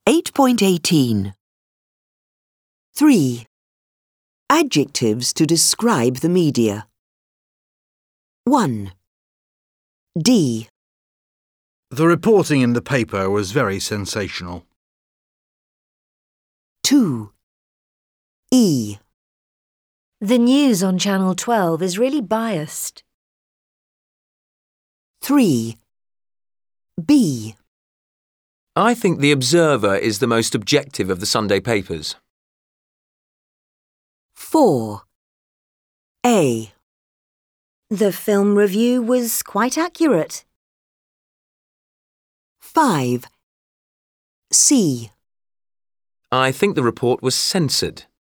8.18. 3. Adjectives to describe the media. 1. D. The reporting in the paper was very sensational. 2. E. The news on Channel 12 is really biased. 3. B. I think The Observer is the most objective of the Sunday papers. 4. A. The film review was quite accurate. 5. C. I think the report was censored.